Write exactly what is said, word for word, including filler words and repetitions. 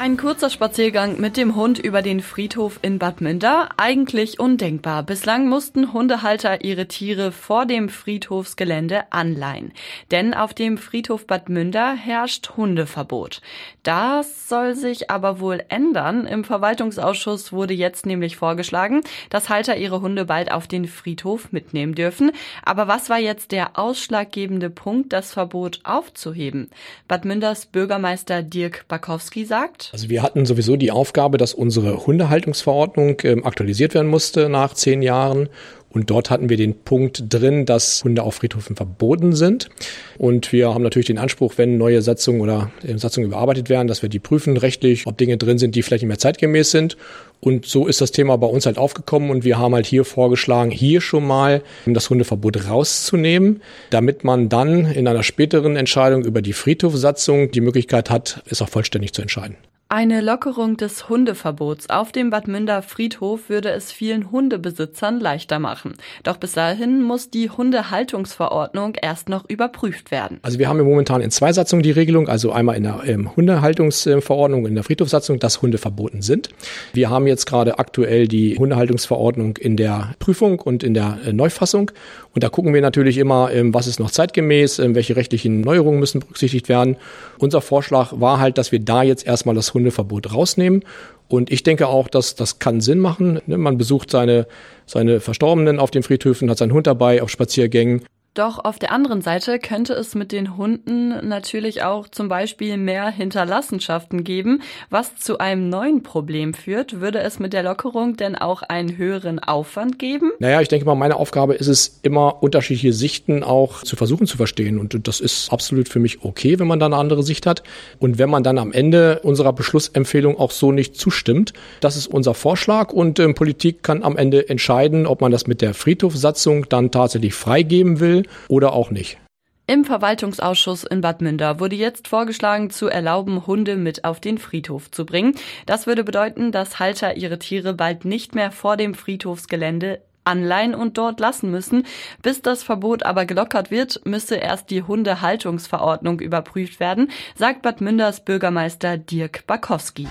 Ein kurzer Spaziergang mit dem Hund über den Friedhof in Bad Münder? Eigentlich undenkbar. Bislang mussten Hundehalter ihre Tiere vor dem Friedhofsgelände anleihen. Denn auf dem Friedhof Bad Münder herrscht Hundeverbot. Das soll sich aber wohl ändern. Im Verwaltungsausschuss wurde jetzt nämlich vorgeschlagen, dass Halter ihre Hunde bald auf den Friedhof mitnehmen dürfen. Aber was war jetzt der ausschlaggebende Punkt, das Verbot aufzuheben? Bad Münders Bürgermeister Dirk Bakowski sagt: Also wir hatten sowieso die Aufgabe, dass unsere Hundehaltungsverordnung ähm, aktualisiert werden musste nach zehn Jahren. Und dort hatten wir den Punkt drin, dass Hunde auf Friedhöfen verboten sind. Und wir haben natürlich den Anspruch, wenn neue Satzungen oder äh, Satzungen überarbeitet werden, dass wir die prüfen rechtlich, ob Dinge drin sind, die vielleicht nicht mehr zeitgemäß sind. Und so ist das Thema bei uns halt aufgekommen und wir haben halt hier vorgeschlagen, hier schon mal das Hundeverbot rauszunehmen, damit man dann in einer späteren Entscheidung über die Friedhofssatzung die Möglichkeit hat, es auch vollständig zu entscheiden. Eine Lockerung des Hundeverbots auf dem Bad Münder Friedhof würde es vielen Hundebesitzern leichter machen. Doch bis dahin muss die Hundehaltungsverordnung erst noch überprüft werden. Also wir haben momentan in zwei Satzungen die Regelung, also einmal in der ähm, Hundehaltungsverordnung und in der Friedhofssatzung, dass Hunde verboten sind. Wir haben jetzt gerade aktuell die Hundehaltungsverordnung in der Prüfung und in der äh, Neufassung. Und da gucken wir natürlich immer, ähm, was ist noch zeitgemäß, ähm, welche rechtlichen Neuerungen müssen berücksichtigt werden. Unser Vorschlag war halt, dass wir da jetzt erstmal das Hundeverbot rausnehmen. Und ich denke auch, dass das kann Sinn machen. Man besucht seine, seine Verstorbenen auf den Friedhöfen, hat seinen Hund dabei auf Spaziergängen. Doch auf der anderen Seite könnte es mit den Hunden natürlich auch zum Beispiel mehr Hinterlassenschaften geben, was zu einem neuen Problem führt. Würde es mit der Lockerung denn auch einen höheren Aufwand geben? Naja, ich denke mal, meine Aufgabe ist es, immer unterschiedliche Sichten auch zu versuchen zu verstehen. Und das ist absolut für mich okay, wenn man da eine andere Sicht hat. Und wenn man dann am Ende unserer Beschlussempfehlung auch so nicht zustimmt, das ist unser Vorschlag. Und ähm, Politik kann am Ende entscheiden, ob man das mit der Friedhofssatzung dann tatsächlich freigeben will oder auch nicht. Im Verwaltungsausschuss in Bad Münder wurde jetzt vorgeschlagen, zu erlauben, Hunde mit auf den Friedhof zu bringen. Das würde bedeuten, dass Halter ihre Tiere bald nicht mehr vor dem Friedhofsgelände anleihen und dort lassen müssen. Bis das Verbot aber gelockert wird, müsse erst die Hundehaltungsverordnung überprüft werden, sagt Bad Münders Bürgermeister Dirk Bakowski.